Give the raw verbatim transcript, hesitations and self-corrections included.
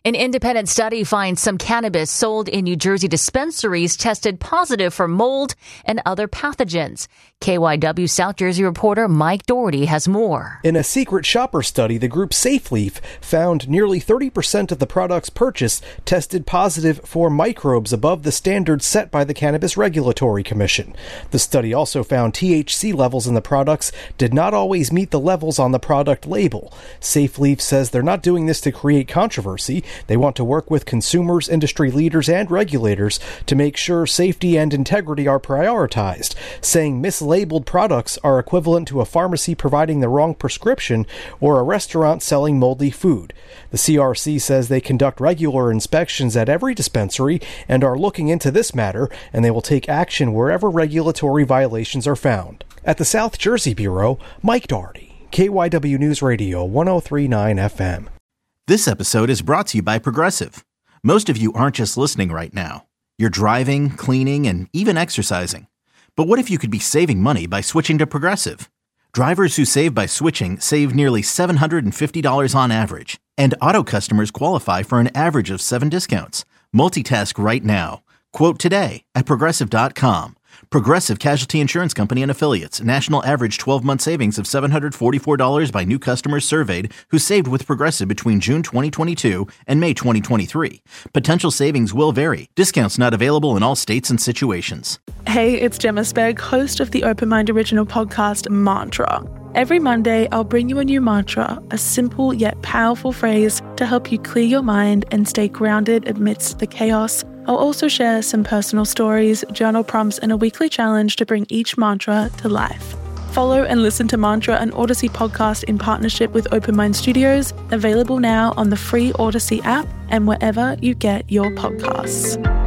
An independent study finds some cannabis sold in New Jersey dispensaries tested positive for mold and other pathogens. K Y W South Jersey reporter Mike Doherty has more. In a secret shopper study, the group SafeLeaf found nearly thirty percent of the products purchased tested positive for microbes above the standards set by the Cannabis Regulatory Commission. The study also found T H C levels in the products did not always meet the levels on the product label. SafeLeaf says they're not doing this to create controversy. They want to work with consumers, industry leaders, and regulators to make sure safety and integrity are prioritized, saying mislabeled products are equivalent to a pharmacy providing the wrong prescription or a restaurant selling moldy food. The C R C says they conduct regular inspections at every dispensary and are looking into this matter, and they will take action wherever regulatory violations are found. At the South Jersey Bureau, Mike Doherty, K Y W News Radio, one oh three point nine F M. This episode is brought to you by Progressive. Most of you aren't just listening right now. You're driving, cleaning, and even exercising. But what if you could be saving money by switching to Progressive? Drivers who save by switching save nearly seven hundred fifty dollars on average. And auto customers qualify for an average of seven discounts. Multitask right now. Quote today at Progressive dot com. Progressive Casualty Insurance Company and Affiliates. National average twelve-month savings of seven hundred forty-four dollars by new customers surveyed who saved with Progressive between June twenty twenty-two and May twenty twenty-three. Potential savings will vary. Discounts not available in all states and situations. Hey, it's Gemma Spegg, host of the Open Mind original podcast, Mantra. Every Monday, I'll bring you a new mantra, a simple yet powerful phrase to help you clear your mind and stay grounded amidst the chaos. I'll also share some personal stories, journal prompts, and a weekly challenge to bring each mantra to life. Follow and listen to Mantra, an Odyssey podcast in partnership with Open Mind Studios, available now on the free Odyssey app and wherever you get your podcasts.